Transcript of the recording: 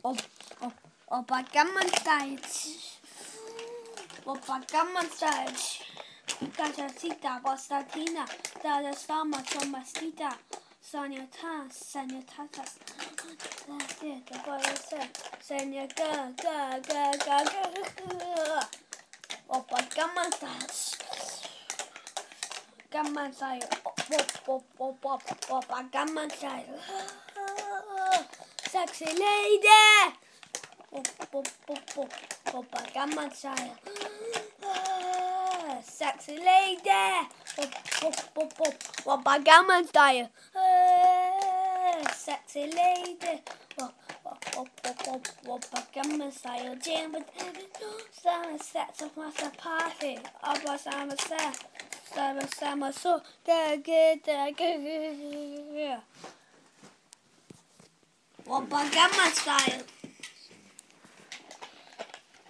Opa Gangnam Style. Opa Gangnam Style. Gajasita, Bostatina, Dada Stama, Tomastita, Sonia Tan, Sanya Tatas. That's it, the boy said, Sanya ga. Opa Gangnam Style. Gangnam Style. Opa Gangnam Style. Sexy lady. Opa Gangnam Style. Sexy lady. Opa Gangnam Style. Sexy lady. Opa Gangnam Style. Jam with Summer sets of master party. Opa Summer set. Summer so good. Opa Gangnam Style.